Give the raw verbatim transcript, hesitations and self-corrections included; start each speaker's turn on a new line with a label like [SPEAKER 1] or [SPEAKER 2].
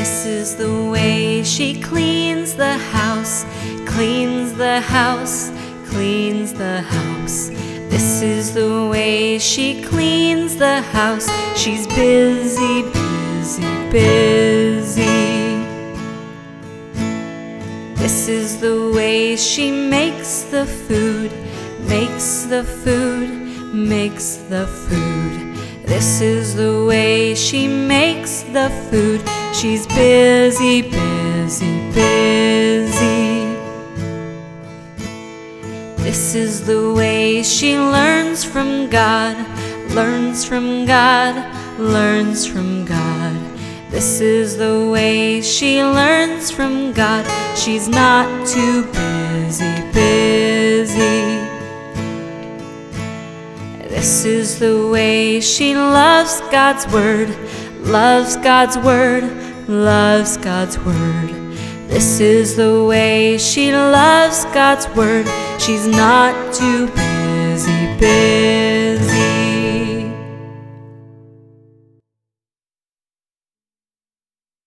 [SPEAKER 1] This is the way she cleans the house, cleans the house, cleans the house. This is the way she cleans the house. She's busy, busy, busy. This is the way she makes the food, makes the food, makes the food. This is the way she makes the food. She's busy, busy, busy. This is the way she learns from God, learns from God, learns from God. This is the way she learns from God. She's not too busy, busy. This is the way she loves God's word, loves God's word, loves God's word. This is the way she loves God's word. She's not too busy, busy.